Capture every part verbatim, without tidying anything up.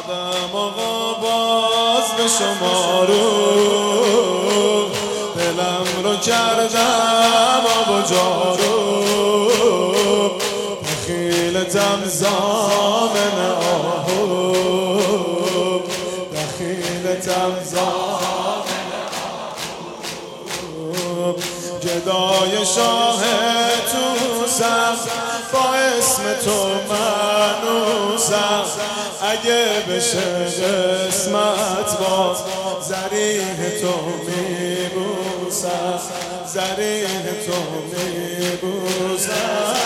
آمدم آقا باز به شما رو، دلم رو کردم آب و جارو، دخیلتم زامن آهو، دخیلتم زامن آهو، گدای شاه توسم با اسم تو منوسم، اگه بشه قسمت باز زریح تو میبوسم، زریح تو میبوسم.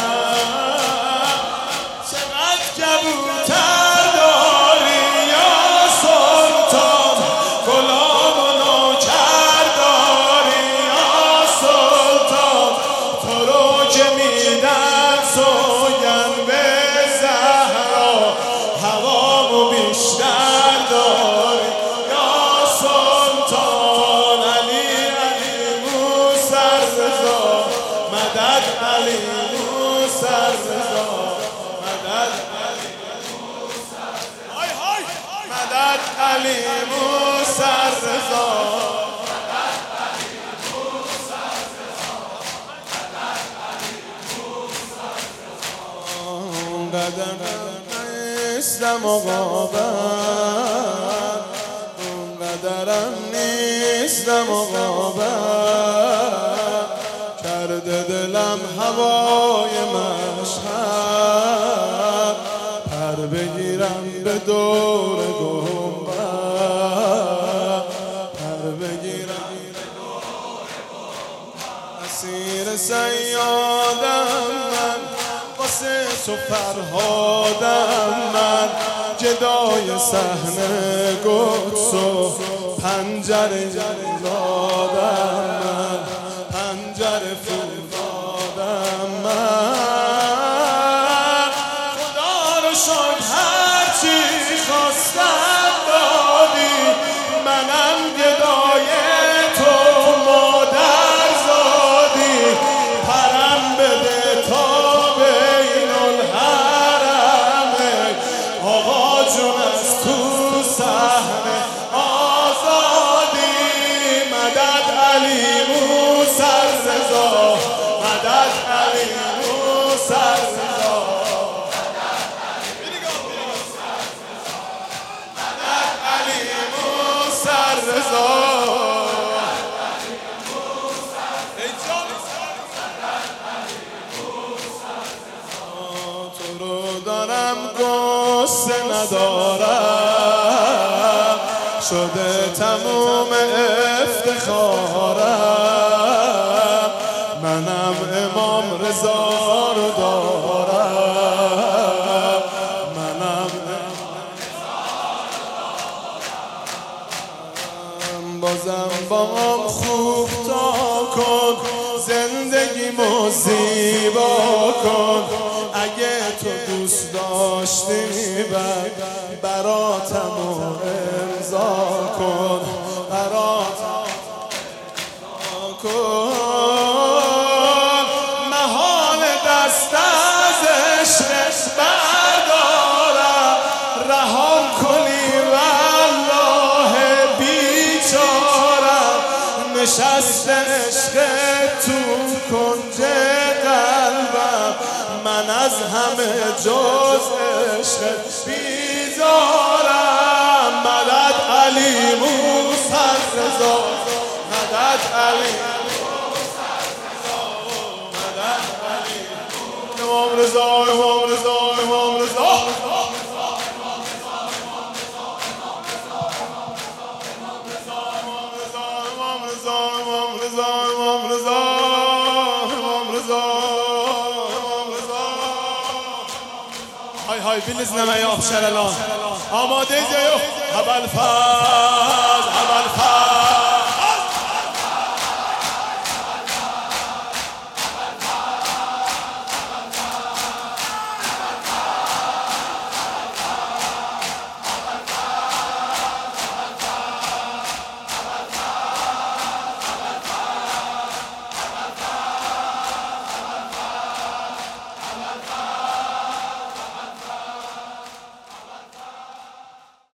چقدر کبوتر داری یا سلطان، غلام و نوکر داری یا سلطان، تو رو که میدن سوگن به زهرا، هوامو بیشتر داری یا سلطان. علی علی موسر رضا، مدد علی موسر رضا، مدد علی موسر رضا، مدد علی موسر رضا، مدد علی موسر رضا، مدد علی موسر رضا. اونقدر نیستم آقا بر، اونقدرم نیستم آقا بر، کرده دلم هوای مشهد، پر بگیرم به دور گنبد، پر بگیرم به دور گنبد. اسیر صیادم من، واسه تو فرهادم من، گدای صحنه قدس و پنجره فولادم من، پنجره فولادم من. خدا رو شکر هرچی خواستم دادی، منم گدای تو مادر زادی، پرم بده تا بین الحرمه، آقا جون از تو صحنه آزادی. مدد علی موسر رضا، مدد علی موسر رضا، مدد علی موسر رضا. تو رو دارم قصه ندارم، شده تموم افتخارم، منم امام رضا رو دارم، منم امام رضا رو دارم. بازم با هم خوب تا کن، زندگیمو زیبا کن، اگه تو دوست داشتی بر براتمو امضا کن، براتمو امضا کن. محال دست از عشقش بردارم، رهام کنی والله بیچارم، نشست عشق تو کنج قلبم، من از همه جز عشق بیزارم. مدد علی موسر رضا، مدد علی موسر رضا، مدد علی امام رضا، امام رضا، امام رضا. های های بلزنم ای آبشر الان، آماده ایز یا اول